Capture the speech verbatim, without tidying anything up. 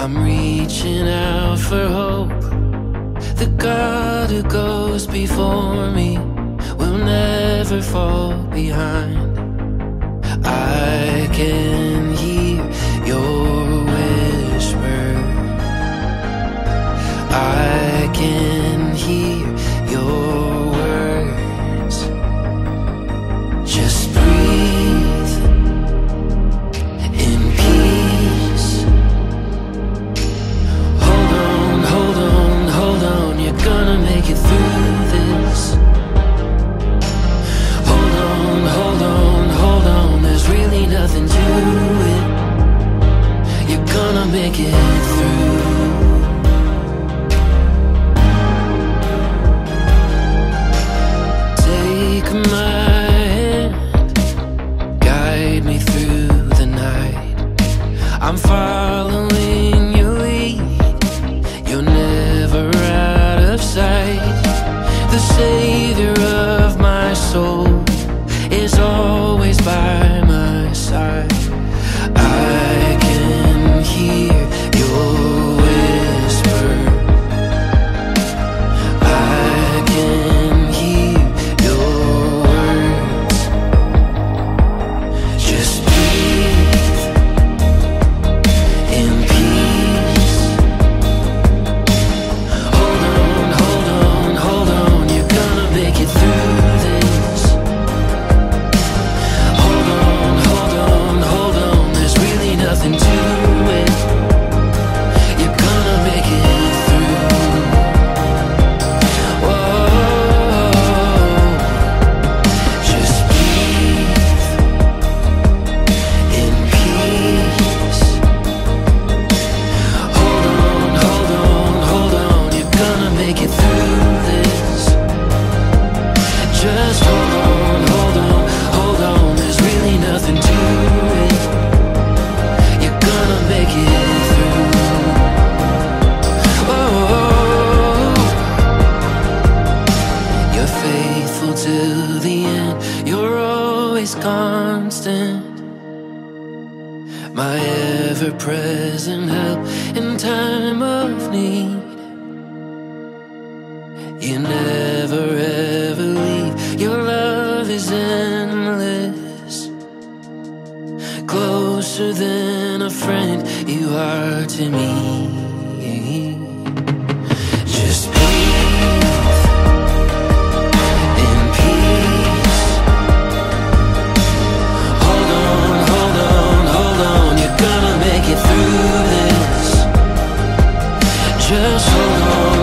I'm reaching out for hope. The God who goes before me will never fall behind. I can hear your whisper. I can hear your words. Just breathe in peace. Hold on, hold on, hold on. You're gonna make it through this. Hold on, hold on, hold on. There's really nothing to it. You're gonna make it through. Take my hand, guide me through the night. I'm following your lead. You're never out of sight. The savior of my soul is always by my side. I can hear your whisper. I can hear your words. Just breathe in peace. Hold on, hold on, hold on. You're gonna make it through this. Hold on, hold on, hold on. There's really nothing to it. You're gonna make it through. Whoa. Just breathe in peace. Hold on, hold on, hold on. You're gonna make it through this. Just hold on, hold on, hold on. There's really nothing to it. You're gonna make it through. Oh, you're faithful till the end. You're always constant. My ever-present help in time of need. You never ever leave. Your love is endless. Closer than a friend you are to me. Just breathe in peace. Hold on, hold on, hold on. You're gonna make it through this. Just hold on.